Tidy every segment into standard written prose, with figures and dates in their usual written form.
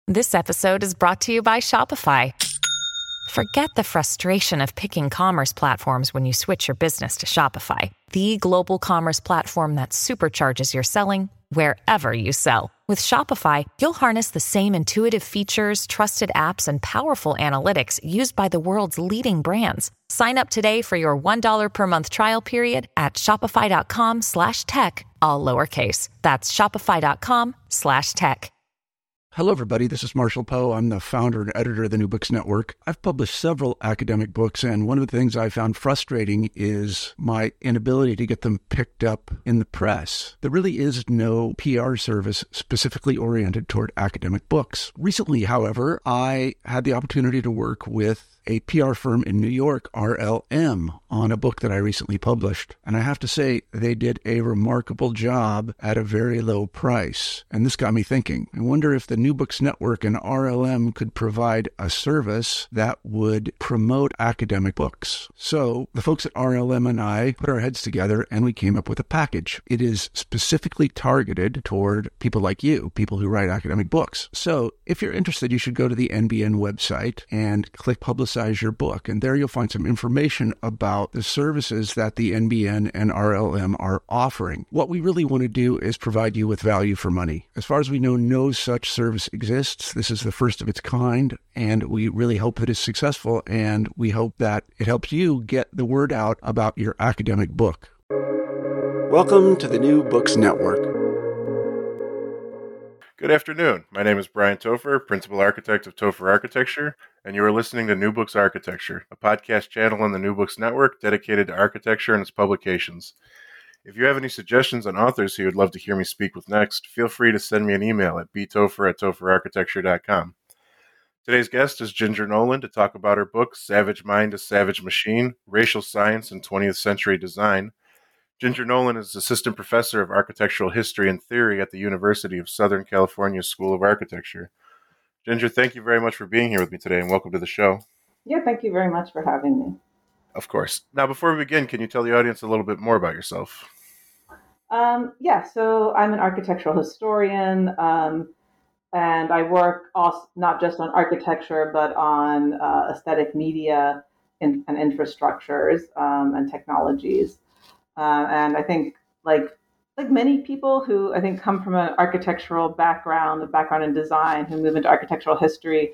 This episode is brought to you by Shopify. Forget the frustration of picking commerce platforms when you switch your business to Shopify, the global commerce platform that supercharges your selling wherever you sell. With Shopify, you'll harness the same intuitive features, trusted apps, and powerful analytics used by the world's leading brands. Sign up today for your $1 per month trial period at shopify.com/tech, all lowercase. That's shopify.com/tech. Hello, everybody. This is Marshall Poe. I'm the founder and editor of the New Books Network. I've published several academic books, and one of the things I found frustrating is my inability to get them picked up in the press. There really is no PR service specifically oriented toward academic books. Recently, however, I had the opportunity to work with a PR firm in New York, RLM, on a book that I recently published. And I have to say, they did a remarkable job at a very low price. And this got me thinking. I wonder if the New Books Network and RLM could provide a service that would promote academic books. So the folks at RLM and I put our heads together and we came up with a package. It is specifically targeted toward people like you, people who write academic books. So if you're interested, you should go to the NBN website and click Publicize Your Book. And there you'll find some information about the services that the NBN and RLM are offering. What we really want to do is provide you with value for money. As far as we know, no such service exists. This is the first of its kind, and we really hope that it's successful, and we hope that it helps you get the word out about your academic book. Welcome to the New Books Network. Good afternoon. My name is Brian Topher, Principal Architect of Topher Architecture, and you are listening to New Books Architecture, a podcast channel on the New Books Network dedicated to architecture and its publications. If you have any suggestions on authors who would love to hear me speak with next, feel free to send me an email at btopher@topherarchitecture.com. Today's guest is Ginger Nolan to talk about her book, Savage Mind to Savage Machine, Racial Science in 20th Century Design. Ginger Nolan is Assistant Professor of Architectural History and Theory at the University of Southern California School of Architecture. Ginger, thank you very much for being here with me today, and welcome to the show. Yeah, thank you very much for having me. Of course. Now, before we begin, can you tell the audience a little bit more about yourself? So I'm an architectural historian, and I work also not just on architecture, but on aesthetic media and infrastructures and technologies. And I think, like many people who I think come from an architectural background, a background in design, who move into architectural history,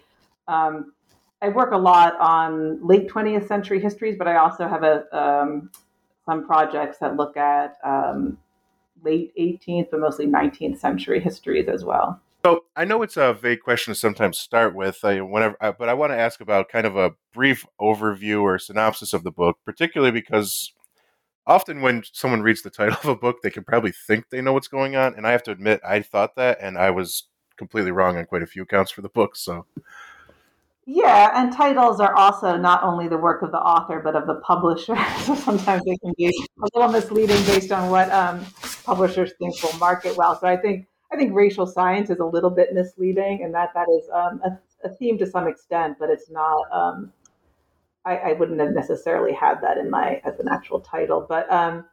I work a lot on late 20th century histories, but I also have some projects that look at late 18th, but mostly 19th century histories as well. So I know it's a vague question to sometimes start with, but I want to ask about kind of a brief overview or synopsis of the book, particularly because often when someone reads the title of a book, they can probably think they know what's going on. And I have to admit, I thought that, and I was completely wrong on quite a few counts for the book. So, yeah, and titles are also not only the work of the author, but of the publisher. So sometimes they can be a little misleading based on what publishers think will market well. So I think racial science is a little bit misleading, and that is a theme to some extent, but it's not. I wouldn't have necessarily had that as an actual title, but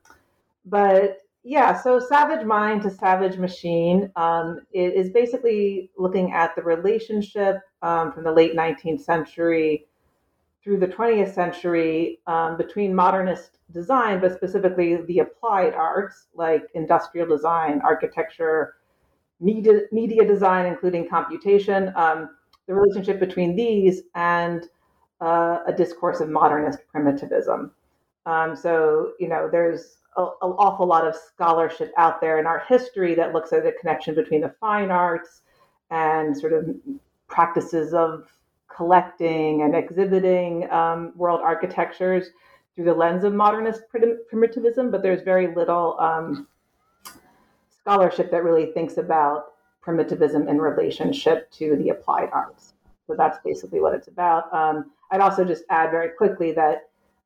yeah. So Savage Mind to Savage Machine it is basically looking at the relationship from the late 19th century through the 20th century between modernist design, but specifically the applied arts like industrial design, architecture, media design, including computation. The relationship between these and a discourse of modernist primitivism. So, there's an awful lot of scholarship out there in our history that looks at the connection between the fine arts and sort of practices of collecting and exhibiting world architectures through the lens of modernist primitivism, but there's very little scholarship that really thinks about primitivism in relationship to the applied arts. So that's basically what it's about. I'd also just add very quickly that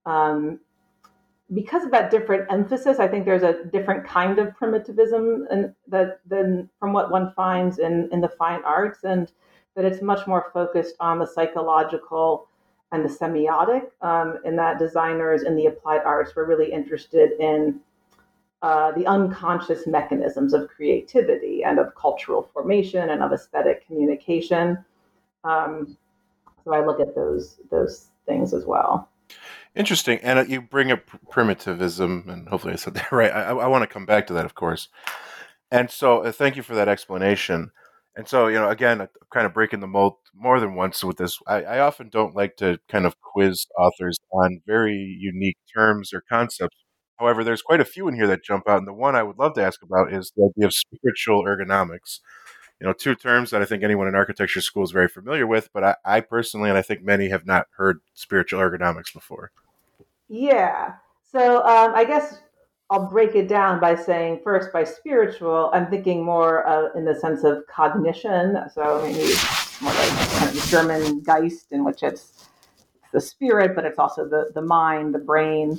because of that different emphasis, I think there's a different kind of primitivism than from what one finds in the fine arts, and that it's much more focused on the psychological and the semiotic, in that designers in the applied arts were really interested in the unconscious mechanisms of creativity and of cultural formation and of aesthetic communication. So I look at those things as well. Interesting. And you bring up primitivism, and hopefully I said that right. I want to come back to that, of course. And so thank you for that explanation. And so, again, I'm kind of breaking the mold more than once with this. I often don't like to kind of quiz authors on very unique terms or concepts. However, there's quite a few in here that jump out. And the one I would love to ask about is the idea of spiritual ergonomics. Two terms that I think anyone in architecture school is very familiar with, but I personally, and I think many, have not heard spiritual ergonomics before. Yeah. So I guess I'll break it down by saying first, by spiritual, I'm thinking more in the sense of cognition. So maybe more like kind of the German Geist, in which it's the spirit, but it's also the mind, the brain.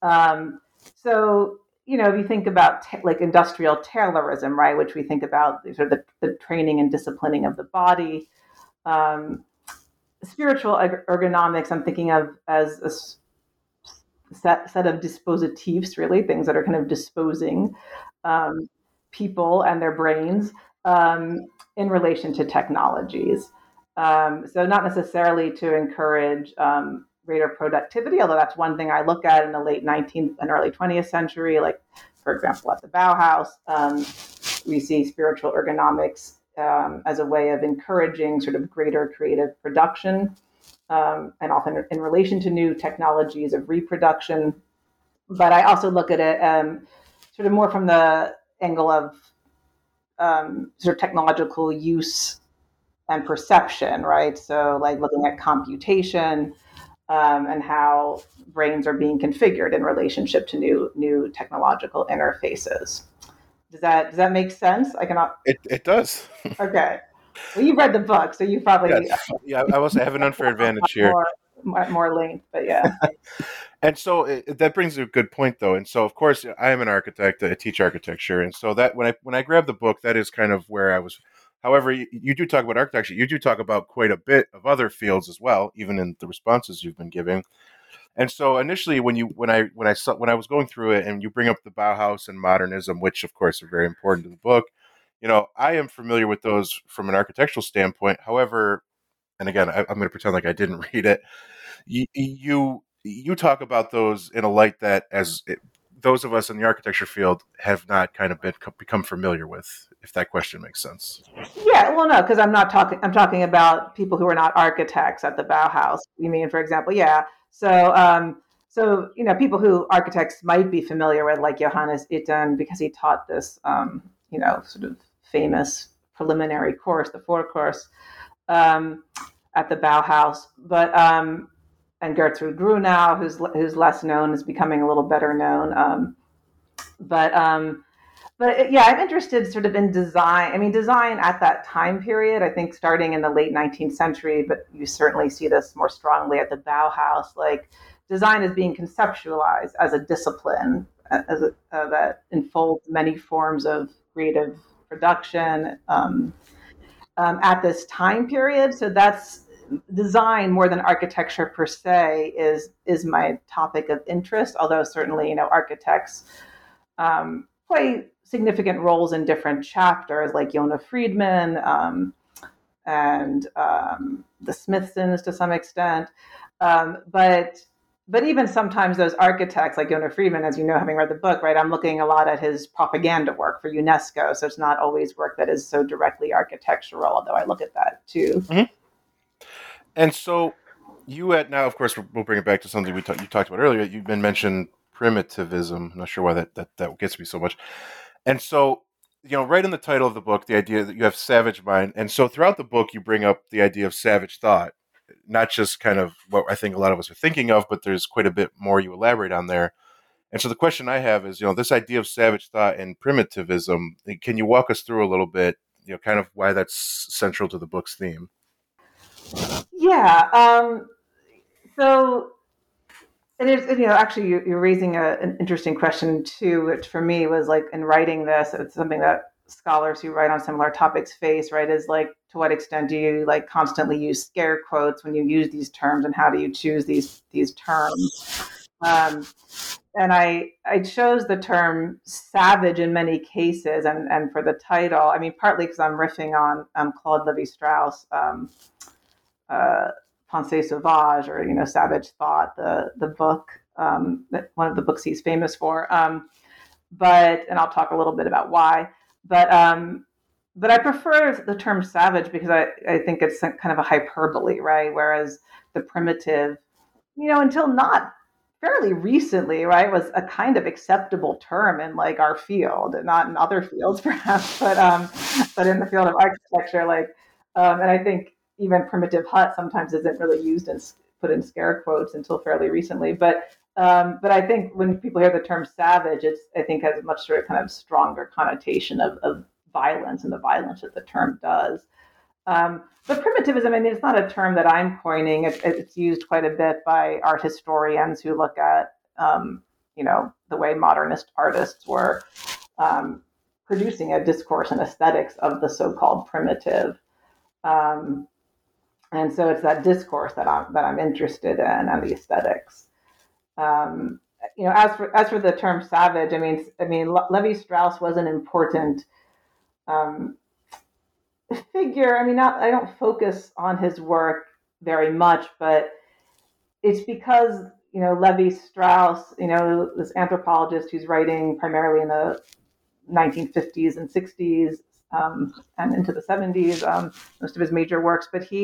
So if you think about like industrial Taylorism, right, which we think about sort of the training and disciplining of the body. Spiritual ergonomics, I'm thinking of as a set of dispositives, really, things that are kind of disposing people and their brains in relation to technologies. So not necessarily to encourage greater productivity, although that's one thing I look at in the late 19th and early 20th century. Like, for example, at the Bauhaus, we see spiritual ergonomics as a way of encouraging sort of greater creative production, and often in relation to new technologies of reproduction. But I also look at it sort of more from the angle of sort of technological use and perception, right? So like looking at computation and how brains are being configured in relationship to new technological interfaces. Does that make sense? I cannot. It does. Okay. Well, you've read the book, so you probably I will say I have an unfair advantage here. More length, but yeah. And so that brings a good point, though. And so, of course, I am an architect. I teach architecture, and so that when I grabbed the book, that is kind of where I was. However, you do talk about architecture. You do talk about quite a bit of other fields as well, even in the responses you've been giving. And so, initially, when I was going through it, and you bring up the Bauhaus and modernism, which of course are very important to the book, I am familiar with those from an architectural standpoint. However, and again, I'm going to pretend like I didn't read it. You talk about those in a light that those of us in the architecture field have not kind of become familiar with, if that question makes sense. Yeah, well, no, because I'm talking about people who are not architects at the Bauhaus. You mean, for example, yeah. So, people who architects might be familiar with, like Johannes Itten, because he taught this, sort of famous preliminary course, the Vorkurs, at the Bauhaus. But and Gertrude Grunau, who's less known, is becoming a little better known. But yeah, I'm interested sort of in design. I mean, design at that time period, I think starting in the late 19th century, but you certainly see this more strongly at the Bauhaus, like design is being conceptualized as a discipline that enfolds many forms of creative production at this time period. So that's design more than architecture per se is my topic of interest, although certainly, architects play significant roles in different chapters, like Yona Friedman and the Smithsons to some extent. But even sometimes those architects, like Yona Friedman, as you know, having read the book, right, I'm looking a lot at his propaganda work for UNESCO. So it's not always work that is so directly architectural, although I look at that too. Mm-hmm. And so now, of course, we'll bring it back to something you talked about earlier. You've been mentioned primitivism. I'm not sure why that gets me so much. And so, right in the title of the book, the idea that you have savage mind. And so throughout the book, you bring up the idea of savage thought, not just kind of what I think a lot of us are thinking of, but there's quite a bit more you elaborate on there. And so the question I have is, this idea of savage thought and primitivism, can you walk us through a little bit, kind of why that's central to the book's theme? Yeah. So it is, actually you're raising an interesting question too, which for me was like in writing this, it's something that scholars who write on similar topics face, right? Is like, to what extent do you like constantly use scare quotes when you use these terms, and how do you choose these terms? And I chose the term savage in many cases, and for the title, I mean, partly because I'm riffing on Claude Lévi-Strauss, Pensée Sauvage, or Savage Thought, the book, one of the books he's famous for. And I'll talk a little bit about why. But I prefer the term savage because I think it's kind of a hyperbole, right? Whereas the primitive, until not fairly recently, right, was a kind of acceptable term in like our field, not in other fields perhaps, but in the field of architecture, and I think even primitive hut sometimes isn't really used and put in scare quotes until fairly recently. But I think when people hear the term savage, I think has a much sort of kind of stronger connotation of violence and the violence that the term does. But primitivism, I mean, it's not a term that I'm coining. It's used quite a bit by art historians who look at, the way modernist artists were producing a discourse and aesthetics of the so-called primitive. And so it's that discourse that I'm interested in, and the aesthetics. As for the term savage, I mean, Lévi-Strauss was an important figure. I mean, I don't focus on his work very much, but it's because Lévi-Strauss, this anthropologist who's writing primarily in the 1950s and 60s and into the 70s, most of his major works. But he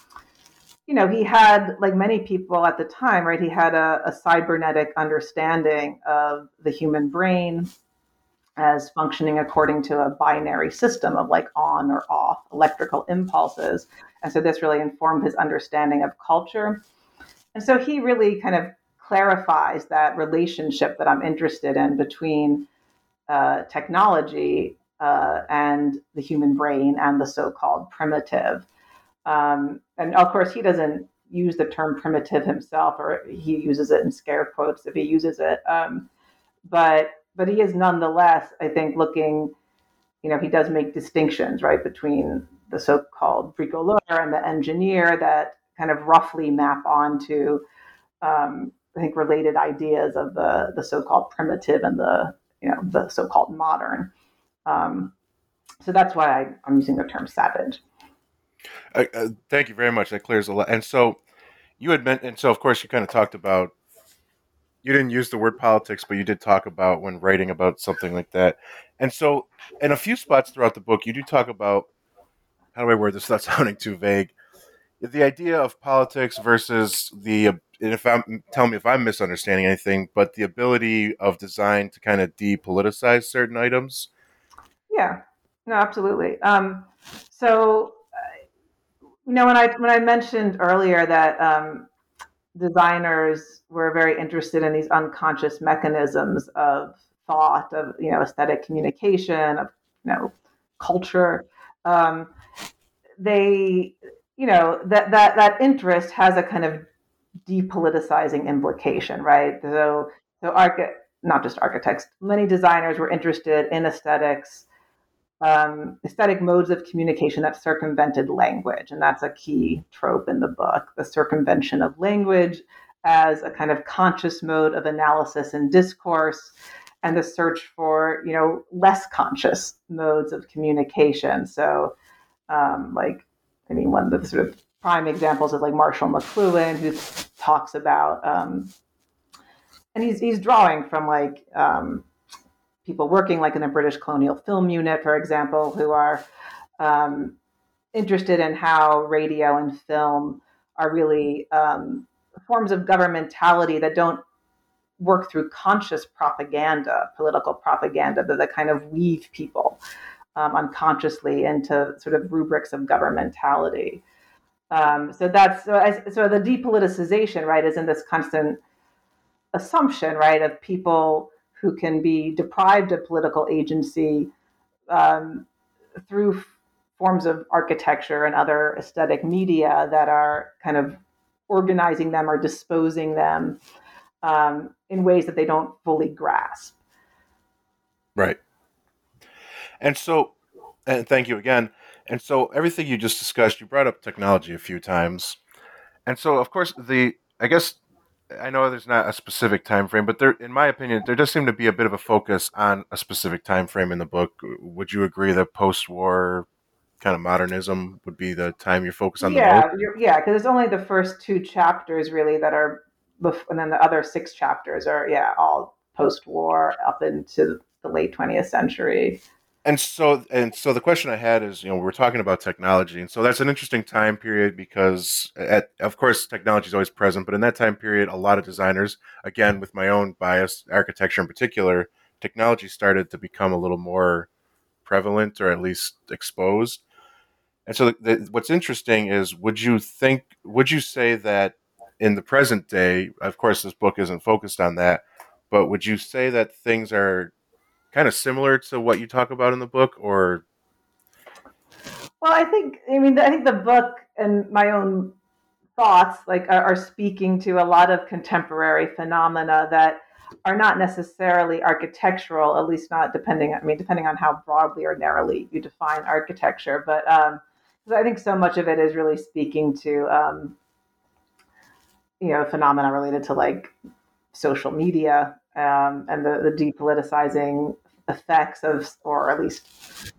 had, like many people at the time, right? He had a cybernetic understanding of the human brain as functioning according to a binary system of like on or off electrical impulses. And so this really informed his understanding of culture. And so he really kind of clarifies that relationship that I'm interested in between technology and the human brain and the so-called primitive. And of course, he doesn't use the term primitive himself, or he uses it in scare quotes if he uses it. But he is nonetheless, I think, looking, he does make distinctions, right, between the so-called bricoleur and the engineer that kind of roughly map onto, I think, related ideas of the so-called primitive and the so-called modern. So that's why I'm using the term savage. Thank you very much. That clears a lot. And so you had meant, and so of course you kind of talked about, you didn't use the word politics, but you did talk about when writing about something like that. And so in a few spots throughout the book, you do talk about, how do I word this without sounding too vague? The idea of politics versus tell me if I'm misunderstanding anything, but the ability of design to kind of depoliticize certain items. Yeah, no, absolutely. So, when I mentioned earlier that designers were very interested in these unconscious mechanisms of thought, of aesthetic communication, of culture, they that interest has a kind of depoliticizing implication, right? So not just architects, many designers were interested in aesthetics, aesthetic modes of communication that circumvented language. And that's a key trope in the book, the circumvention of language as a kind of conscious mode of analysis and discourse, and the search for, less conscious modes of communication. So, one of the sort of prime examples is like Marshall McLuhan, who talks about, and he's drawing from like, people working like in the British Colonial Film Unit, for example, who are interested in how radio and film are really forms of governmentality that don't work through conscious propaganda, political propaganda, but that kind of weave people unconsciously into sort of rubrics of governmentality. So the depoliticization, right, is in this constant assumption, right, of people who can be deprived of political agency through forms of architecture and other aesthetic media that are kind of organizing them or disposing them in ways that they don't fully grasp. Right. And so, and thank you again. And so everything you just discussed, you brought up technology a few times. And so, of course, I guess I know there's not a specific time frame, but there, in my opinion, there does seem to be a bit of a focus on a specific time frame in the book. Would you agree that post-war kind of modernism would be the time you're focused on the most? Yeah, because it's only the first two chapters really that are, and then the other six chapters are all post-war up into the late 20th century. And so the question I had is, we're talking about technology, and so that's an interesting time period because, of course, technology is always present, but in that time period, a lot of designers, again, with my own bias, architecture in particular, technology started to become a little more prevalent or at least exposed. And so what's interesting is, would you say that in the present day, of course, this book isn't focused on that, but would you say that things are kind of similar to what you talk about in the book, or? Well, I think the book and my own thoughts are speaking to a lot of contemporary phenomena that are not necessarily architectural, at least not depending on how broadly or narrowly you define architecture. But I think so much of it is really speaking to phenomena related to like social media and the depoliticizing effects of, or at least,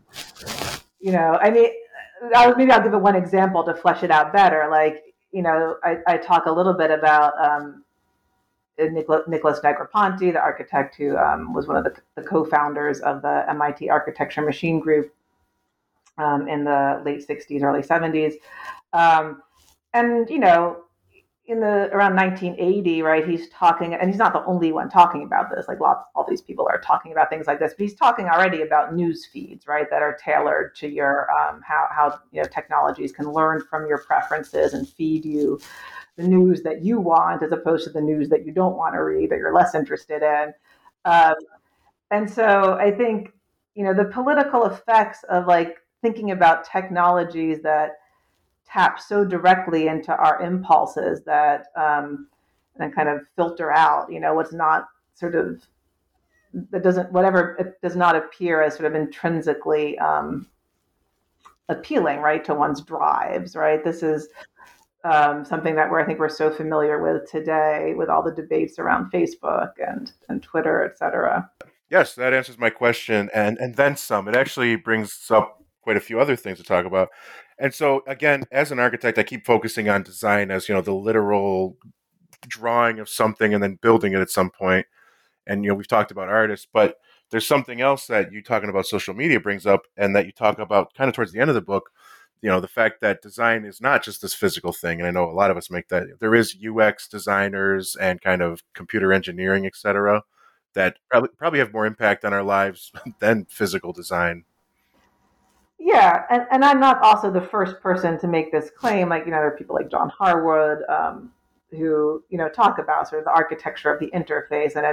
maybe I'll give it one example to flesh it out better. Like, I talk a little bit about Nicholas Negroponte, the architect who was one of the co-founders of the MIT Architecture Machine Group in the late 60s, early 70s. And, in around 1980, right, he's talking, and he's not the only one talking about this. Like all these people are talking about things like this, but he's talking already about news feeds, right, that are tailored to your how technologies can learn from your preferences and feed you the news that you want, as opposed to the news that you don't want to read, that you're less interested in. And so I think the political effects of like thinking about technologies that tap so directly into our impulses that and kind of filter out, what's not sort of, that doesn't, whatever, it does not appear as sort of intrinsically appealing, right, to one's drives, right? This is something that I think we're so familiar with today with all the debates around Facebook and Twitter, et cetera. Yes, that answers my question, and then some. It actually brings up quite a few other things to talk about. And so, again, as an architect, I keep focusing on design as, the literal drawing of something and then building it at some point. And, we've talked about artists, but there's something else that you talking about social media brings up, and that you talk about kind of towards the end of the book, the fact that design is not just this physical thing. And I know a lot of us make that. There is UX designers and kind of computer engineering, et cetera, that probably have more impact on our lives than physical design. Yeah, and I'm not also the first person to make this claim. Like, there are people like John Harwood who, talk about sort of the architecture of the interface, and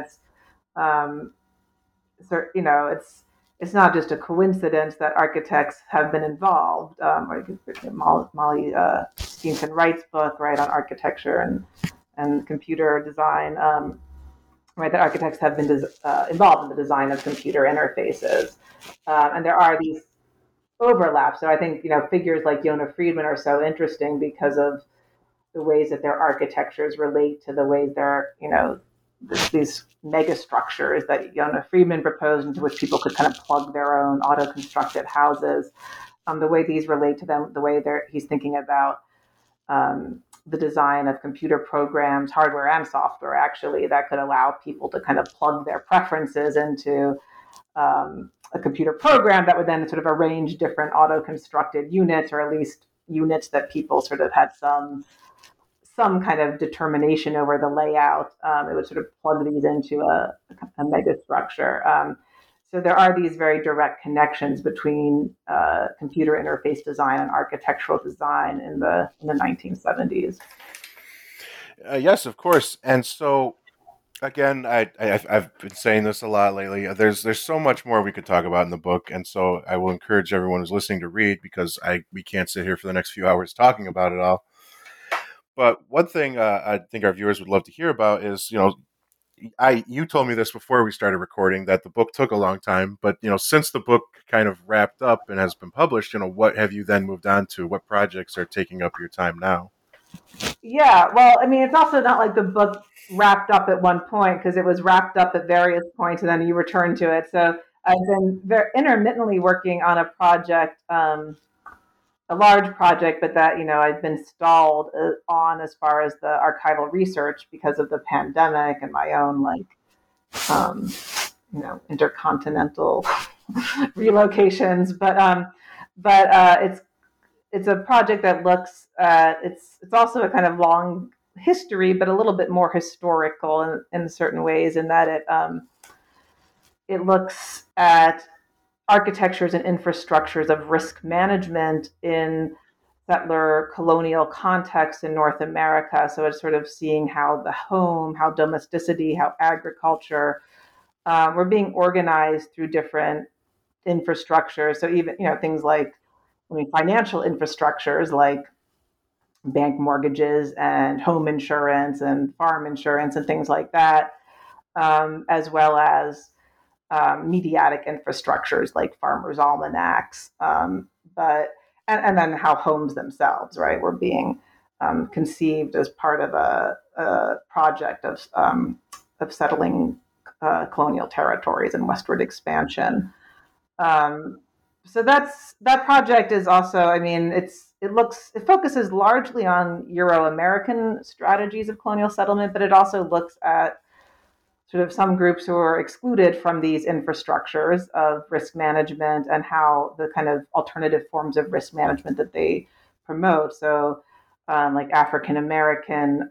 it's not just a coincidence that architects have been involved. Molly Steenson Wright's book, right, on architecture and computer design, right, that architects have been involved in the design of computer interfaces, and there are these overlap. So I think, figures like Yona Friedman are so interesting because of the ways that their architectures relate to the ways they're, these mega structures that Yona Friedman proposed, into which people could kind of plug their own auto-constructed houses. The way these relate to them, the way he's thinking about the design of computer programs, hardware and software, actually, that could allow people to kind of plug their preferences into a computer program that would then sort of arrange different auto-constructed units, or at least units that people sort of had some kind of determination over the layout. It would sort of plug these into a mega structure. So there are these very direct connections between computer interface design and architectural design in the 1970s. Yes, of course. And so, again, I've been saying this a lot lately. There's so much more we could talk about in the book, and so I will encourage everyone who's listening to read, because we can't sit here for the next few hours talking about it all. But one thing I think our viewers would love to hear about is, you told me this before we started recording, that the book took a long time, but since the book kind of wrapped up and has been published, what have you then moved on to? What projects are taking up your time now? Yeah, well, I mean, it's also not like the book wrapped up at one point because it was wrapped up at various points and then you return to it. So I've been very intermittently working on a project, a large project, but that, I've been stalled on as far as the archival research because of the pandemic and my own um, intercontinental relocations. But it's a project that looks at it's also a kind of long history, but a little bit more historical in certain ways, in that it looks at architectures and infrastructures of risk management in settler colonial context in North America. So it's sort of seeing how the home, how domesticity, how agriculture were being organized through different infrastructures. So even things like, financial infrastructures like bank mortgages and home insurance and farm insurance and things like that, as well as mediatic infrastructures like farmers' almanacs, and then how homes themselves, right, were being conceived as part of a project of settling colonial territories and westward expansion. So that project is also, I mean, it focuses largely on Euro-American strategies of colonial settlement, but it also looks at sort of some groups who are excluded from these infrastructures of risk management and how the kind of alternative forms of risk management that they promote. So, like African American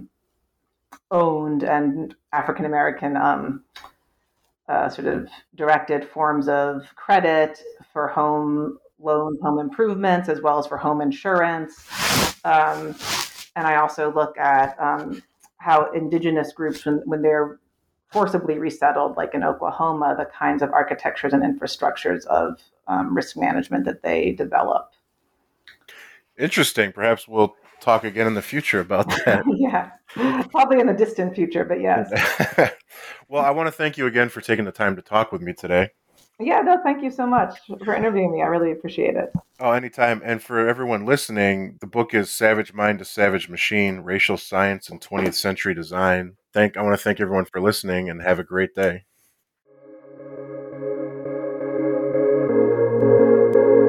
owned and African American sort of directed forms of credit for home loans, home improvements, as well as for home insurance. And I also look at how indigenous groups, when they're forcibly resettled, like in Oklahoma, the kinds of architectures and infrastructures of risk management that they develop. Interesting. Perhaps we'll talk again in the future about that. Yeah, probably in the distant future, but yes. Well, I want to thank you again for taking the time to talk with me today. Yeah, no, thank you so much for interviewing me. I really appreciate it. Oh, anytime. And for everyone listening, the book is Savage Mind to Savage Machine, Racial Science and 20th Century Design. I want to thank everyone for listening and have a great day.